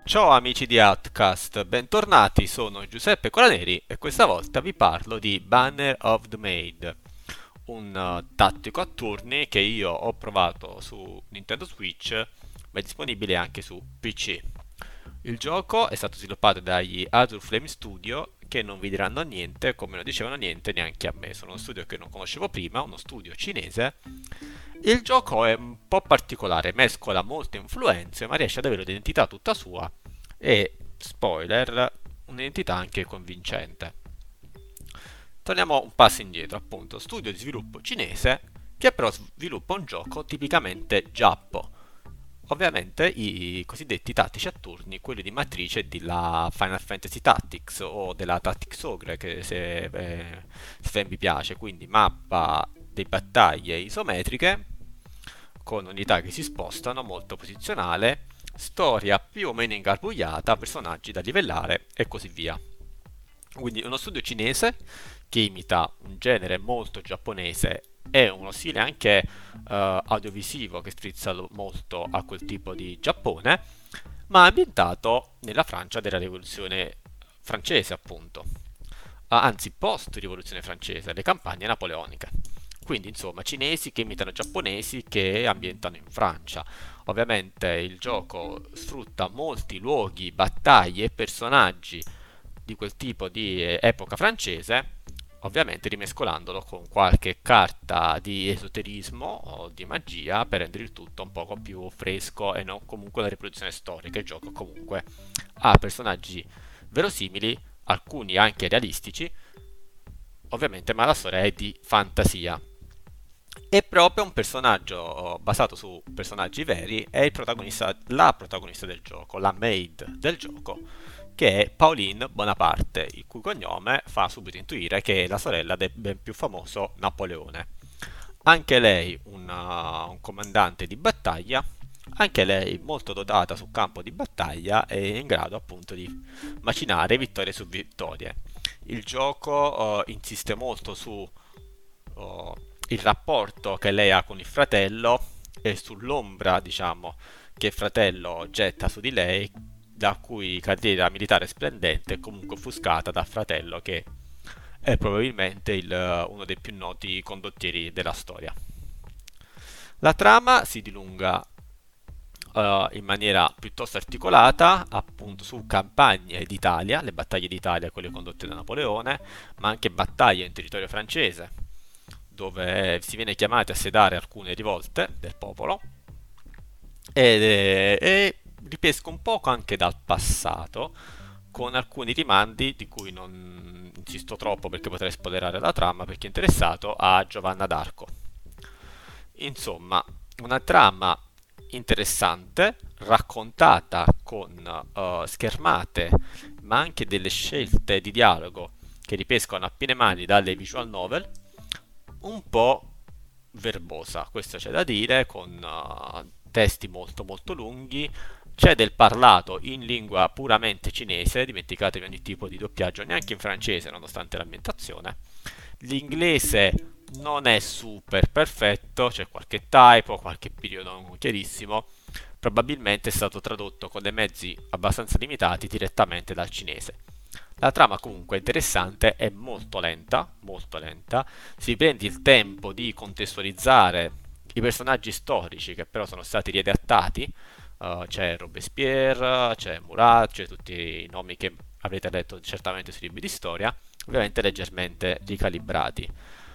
Ciao amici di Outcast, bentornati, sono Giuseppe Colaneri e questa volta vi parlo di Banner of the Maid, un tattico a turni che io ho provato su Nintendo Switch, ma è disponibile anche su PC. Il gioco è stato sviluppato dagli Azure Flame Studio che non vi diranno niente, come non dicevano niente neanche a me. Sono uno studio che non conoscevo prima, uno studio cinese. Il gioco è un po' particolare, mescola molte influenze, ma riesce ad avere un'identità tutta sua e, spoiler, un'identità anche convincente. Torniamo un passo indietro, appunto, studio di sviluppo cinese che però sviluppa un gioco tipicamente giappo. Ovviamente i cosiddetti tattici a turni, quelli di matrice della Final Fantasy Tactics o della Tactics Ogre, che se vi piace, quindi mappa di battaglie isometriche con unità che si spostano, molto posizionale, storia più o meno ingarbugliata, personaggi da livellare e così via. Quindi uno studio cinese che imita un genere molto giapponese e uno stile anche audiovisivo che strizza molto a quel tipo di Giappone, ma ambientato nella Francia della rivoluzione francese, appunto. Anzi, post-rivoluzione francese, le campagne napoleoniche. Quindi, insomma, cinesi che imitano giapponesi che ambientano in Francia. Ovviamente il gioco sfrutta molti luoghi, battaglie e personaggi di quel tipo di epoca francese, ovviamente rimescolandolo con qualche carta di esoterismo o di magia per rendere il tutto un poco più fresco e non comunque una riproduzione storica. Il gioco comunque ha personaggi verosimili, alcuni anche realistici, ovviamente, ma la storia è di fantasia. E proprio un personaggio basato su personaggi veri è la protagonista del gioco, la maid del gioco, che è Pauline Bonaparte, il cui cognome fa subito intuire che è la sorella del ben più famoso Napoleone. Anche lei un comandante di battaglia, anche lei molto dotata sul campo di battaglia e in grado appunto di macinare vittorie su vittorie. Il gioco insiste molto su il rapporto che lei ha con il fratello e sull'ombra, diciamo, che il fratello getta su di lei, la cui carriera militare splendente è comunque offuscata dal fratello che è probabilmente uno dei più noti condottieri della storia. La trama si dilunga in maniera piuttosto articolata appunto su campagne d'Italia, le battaglie d'Italia, quelle condotte da Napoleone, ma anche battaglie in territorio francese, dove si viene chiamati a sedare alcune rivolte del popolo e ripesco un poco anche dal passato con alcuni rimandi di cui non insisto troppo perché potrei spoilerare la trama per chi è interessato a Giovanna d'Arco. Insomma, una trama interessante, raccontata con schermate, ma anche delle scelte di dialogo che ripescono a piene mani dalle visual novel, un po' verbosa, questo c'è da dire, con testi molto molto lunghi. C'è del parlato in lingua puramente cinese, dimenticatevi ogni tipo di doppiaggio, neanche in francese, nonostante l'ambientazione. L'inglese non è super perfetto, c'è qualche typo, qualche periodo non chiarissimo. Probabilmente è stato tradotto con dei mezzi abbastanza limitati direttamente dal cinese. La trama comunque è interessante, è molto lenta, si prende il tempo di contestualizzare i personaggi storici che però sono stati riadattati. C'è Robespierre, c'è Murat, c'è tutti i nomi che avrete letto certamente sui libri di storia, ovviamente leggermente ricalibrati.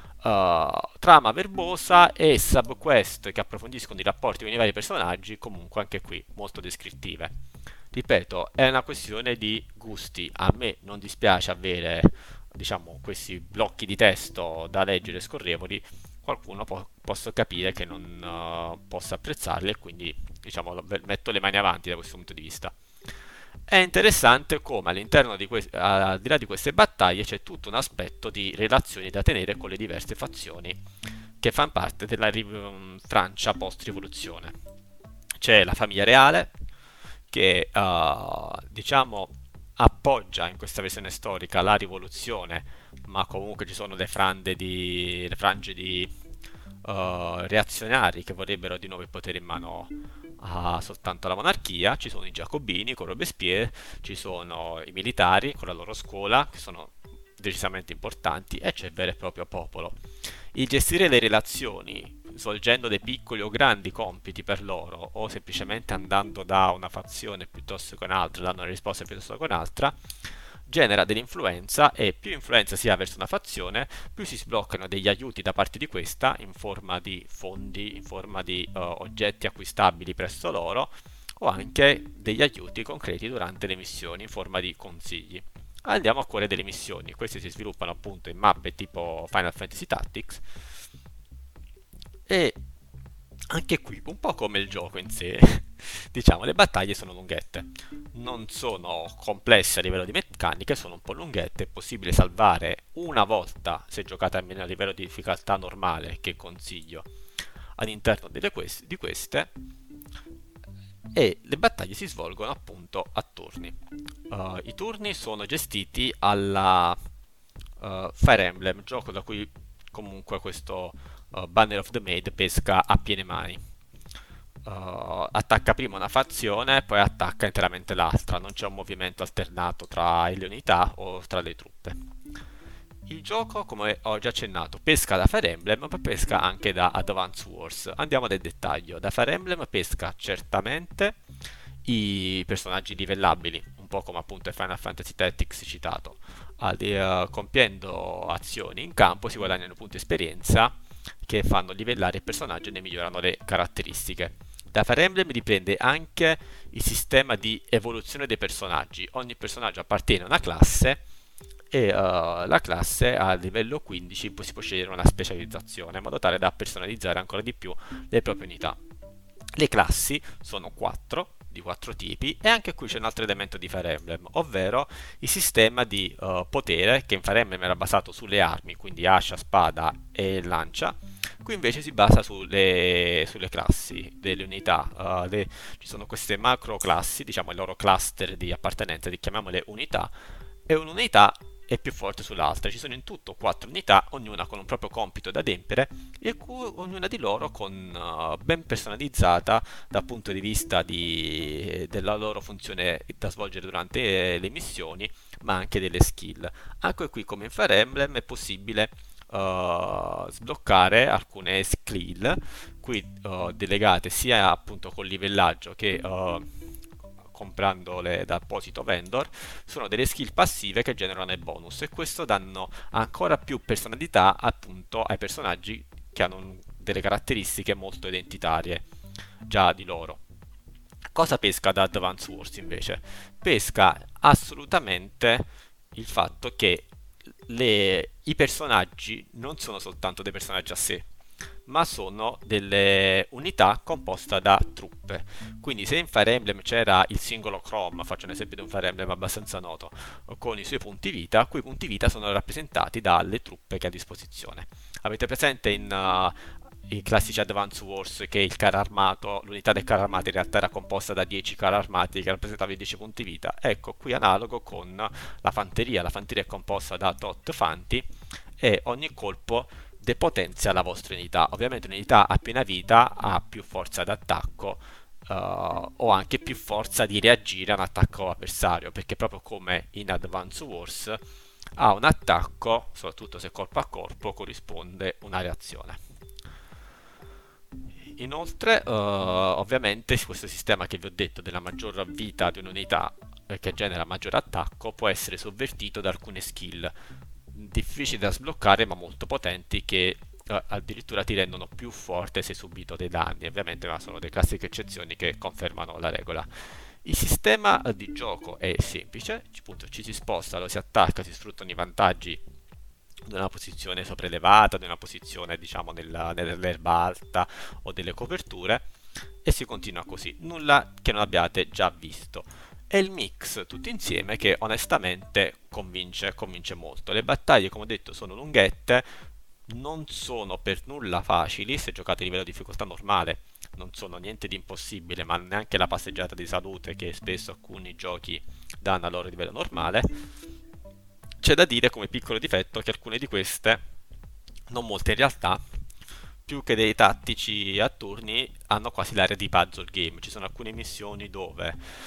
Trama verbosa e subquest che approfondiscono i rapporti con i vari personaggi, comunque anche qui molto descrittive. Ripeto, è una questione di gusti. A me non dispiace avere, diciamo, questi blocchi di testo da leggere scorrevoli. Qualcuno posso capire che non possa apprezzarli e quindi, diciamo, metto le mani avanti da questo punto di vista. È interessante come all'interno al di là di queste battaglie c'è tutto un aspetto di relazioni da tenere con le diverse fazioni che fanno parte della Francia post-rivoluzione. C'è la famiglia reale che diciamo appoggia in questa versione storica la rivoluzione, ma comunque ci sono le frange di reazionari che vorrebbero di nuovo il potere in mano ha soltanto la monarchia, ci sono i giacobini con Robespierre, ci sono i militari con la loro scuola, che sono decisamente importanti, e c'è il vero e proprio popolo. Il gestire le relazioni, svolgendo dei piccoli o grandi compiti per loro, o semplicemente andando da una fazione piuttosto che un'altra, dando una risposta piuttosto che un'altra, genera dell'influenza, e più influenza si ha verso una fazione, più si sbloccano degli aiuti da parte di questa in forma di fondi, in forma di oggetti acquistabili presso loro, o anche degli aiuti concreti durante le missioni in forma di consigli. Andiamo a cuore delle missioni. Queste si sviluppano appunto in mappe tipo Final Fantasy Tactics, e anche qui, un po' come il gioco in sé, diciamo, le battaglie sono lunghette. Non sono complesse a livello di meccaniche, sono un po' lunghette. È possibile salvare una volta, se giocate almeno a livello di difficoltà normale, che consiglio, all'interno di queste. E le battaglie si svolgono appunto a turni. I turni sono gestiti alla Fire Emblem, gioco da cui comunque questo Banner of the Maid pesca a piene mani. Attacca prima una fazione, poi attacca interamente l'altra, non c'è un movimento alternato tra le unità o tra le truppe. Il gioco, come ho già accennato, pesca da Fire Emblem, ma pesca anche da Advance Wars. Andiamo nel dettaglio. Da Fire Emblem pesca certamente i personaggi livellabili, un po' come appunto il Final Fantasy Tactics citato. Compiendo azioni in campo si guadagnano punti esperienza che fanno livellare il personaggio e ne migliorano le caratteristiche. Da Fire Emblem riprende anche il sistema di evoluzione dei personaggi. Ogni personaggio appartiene a una classe, e la classe a livello 15 si può scegliere una specializzazione in modo tale da personalizzare ancora di più le proprie unità. Le classi sono 4, di 4 tipi, e anche qui c'è un altro elemento di Fire Emblem, ovvero il sistema di potere, che in Fire Emblem era basato sulle armi, quindi ascia, spada e lancia. Qui invece si basa sulle classi delle unità. Ci sono queste macro classi, diciamo il loro cluster di appartenenza, li chiamiamole unità, e un'unità è più forte sull'altra. Ci sono in tutto 4 unità, ognuna con un proprio compito da adempiere, e ognuna di loro ben personalizzata dal punto di vista della loro funzione da svolgere durante le missioni, ma anche delle skill. Anche qui, come in Fire Emblem, è possibile sbloccare alcune skill qui delegate sia appunto col livellaggio che comprandole da apposito vendor. Sono delle skill passive che generano i bonus, e questo danno ancora più personalità appunto ai personaggi che hanno delle caratteristiche molto identitarie già di loro. Cosa pesca da Advance Wars invece? Pesca assolutamente il fatto che i personaggi non sono soltanto dei personaggi a sé, ma sono delle unità composte da truppe. Quindi se in Fire Emblem c'era il singolo Chrome, faccio un esempio di un Fire Emblem abbastanza noto, con i suoi punti vita, quei punti vita sono rappresentati dalle truppe che ha a disposizione. Avete presente i classici Advance Wars che il carro armato, l'unità del carro armato in realtà era composta da 10 carri armati che rappresentavano i 10 punti vita? Ecco, qui analogo con la fanteria. La fanteria è composta da tot fanti, e ogni colpo depotenzia la vostra unità. Ovviamente un'unità a piena vita ha più forza d'attacco, o anche più forza di reagire a un attacco avversario, perché proprio come in Advance Wars a un attacco, soprattutto se corpo a corpo, corrisponde una reazione. Inoltre, ovviamente, questo sistema che vi ho detto della maggior vita di un'unità, che genera maggiore attacco, può essere sovvertito da alcune skill difficili da sbloccare ma molto potenti, che addirittura ti rendono più forte se hai subito dei danni. Ovviamente, ma sono delle classiche eccezioni che confermano la regola. Il sistema di gioco è semplice, appunto, ci si sposta, lo si attacca, si sfruttano i vantaggi di una posizione sopraelevata, di una posizione diciamo nell'erba alta o delle coperture, e si continua così, nulla che non abbiate già visto. È il mix tutto insieme che onestamente convince molto. Le battaglie, come ho detto, sono lunghette, non sono per nulla facili se giocate a livello di difficoltà normale. Non sono niente di impossibile, ma neanche la passeggiata di salute che spesso alcuni giochi danno a loro livello normale. C'è da dire come piccolo difetto che alcune di queste, non molte in realtà, più che dei tattici a turni, hanno quasi l'area di puzzle game. Ci sono alcune missioni dove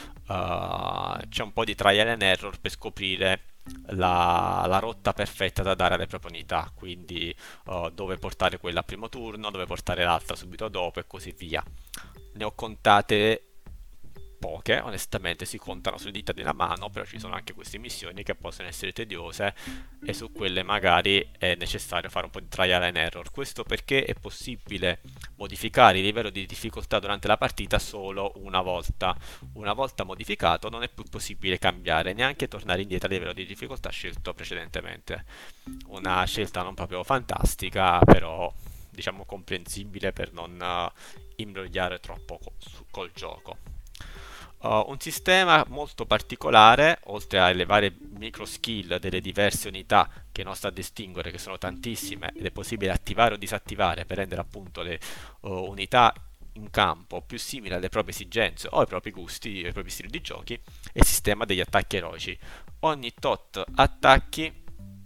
c'è un po' di trial and error per scoprire la rotta perfetta da dare alle proprie unità, quindi dove portare quella al primo turno, dove portare l'altra subito dopo e così via. Ne ho contate poche, onestamente si contano sulle dita di una mano, però ci sono anche queste missioni che possono essere tediose e su quelle magari è necessario fare un po' di trial and error. Questo perché è possibile modificare il livello di difficoltà durante la partita solo una volta. Una volta modificato non è più possibile cambiare, neanche tornare indietro al livello di difficoltà scelto precedentemente. Una scelta non proprio fantastica, però diciamo comprensibile per non imbrogliare troppo col gioco. Un sistema molto particolare, oltre alle varie micro skill delle diverse unità che non sta a distinguere, che sono tantissime, ed è possibile attivare o disattivare per rendere appunto le unità in campo più simili alle proprie esigenze o ai propri gusti, ai propri stili di giochi, è il sistema degli attacchi eroici. Ogni tot attacchi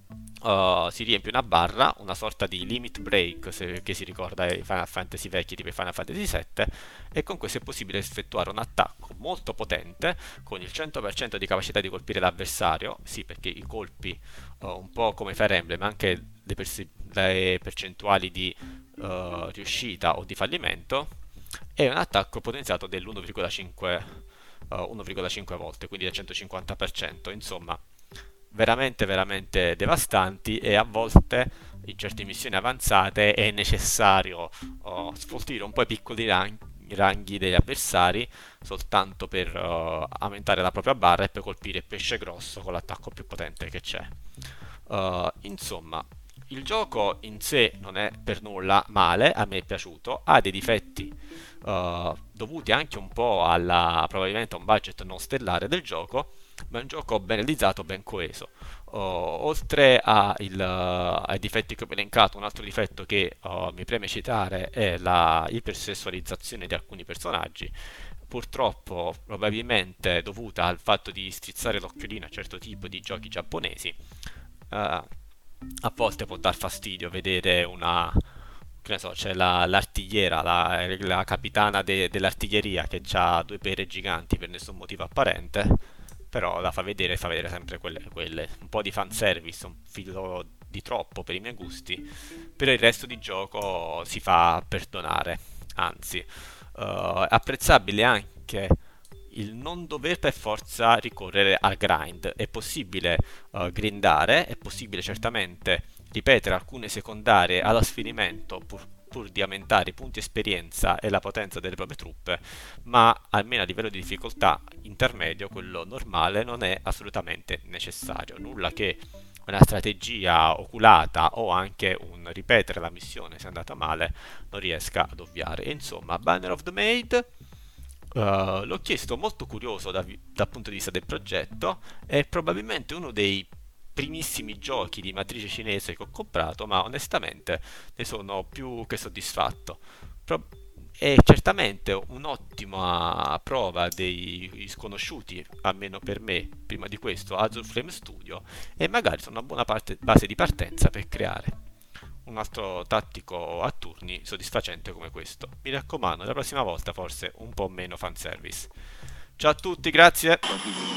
si riempie una barra, una sorta di limit break che si ricorda ai Final Fantasy vecchi tipo i Final Fantasy VII, e con questo è possibile effettuare un attacco molto potente con il 100% di capacità di colpire l'avversario, sì perché i colpi un po' come Fire Emblem, anche le percentuali di riuscita o di fallimento, e un attacco potenziato dell'1,5 1,5 volte, quindi del 150%, insomma veramente veramente devastanti, e a volte in certe missioni avanzate è necessario sfoltire un po' i piccoli ranghi degli avversari soltanto per aumentare la propria barra e poi colpire il pesce grosso con l'attacco più potente che c'è. Insomma, il gioco in sé non è per nulla male, a me è piaciuto, ha dei difetti dovuti anche un po' probabilmente a un budget non stellare del gioco, ma è un gioco ben realizzato, ben coeso. Oltre ai difetti che ho elencato, un altro difetto che mi preme citare è la ipersessualizzazione di alcuni personaggi, purtroppo probabilmente dovuta al fatto di strizzare l'occhiolino a certo tipo di giochi giapponesi. A volte può dar fastidio vedere che ne so, c'è l'artigliera, la capitana dell'artiglieria che ha due pere giganti per nessun motivo apparente, però fa vedere sempre quelle. Un po' di fanservice, un filo di troppo per i miei gusti, però il resto di gioco si fa perdonare, anzi, apprezzabile anche il non dover per forza ricorrere al grind. È possibile grindare, è possibile certamente ripetere alcune secondarie allo sfinimento pur di aumentare i punti esperienza e la potenza delle proprie truppe, ma almeno a livello di difficoltà intermedio, quello normale, non è assolutamente necessario. Nulla che una strategia oculata o anche un ripetere la missione se è andata male non riesca ad ovviare. Insomma, Banner of the Maid l'ho chiesto molto curioso dal punto di vista del progetto, è probabilmente uno dei primissimi giochi di matrice cinese che ho comprato, ma onestamente ne sono più che soddisfatto. È certamente un'ottima prova dei sconosciuti, almeno per me, prima di questo, Azure Flame Studio, e magari sono una buona base di partenza per creare un altro tattico a turni soddisfacente come questo. Mi raccomando, la prossima volta forse un po' meno fanservice. Ciao a tutti, grazie!